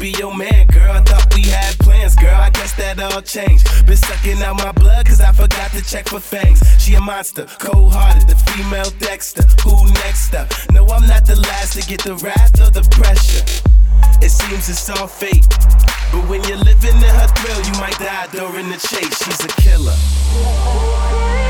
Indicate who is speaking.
Speaker 1: be your man, girl. I thought we had plans, girl. I guess that all changed. Been sucking out my blood, cause I forgot to check for fangs. She a monster, cold-hearted, the female Dexter. Who next up? No, I'm not the last to get the wrath or the pressure. It seems it's all fate, but when you're living in her thrill, you might die during the chase. She's a killer.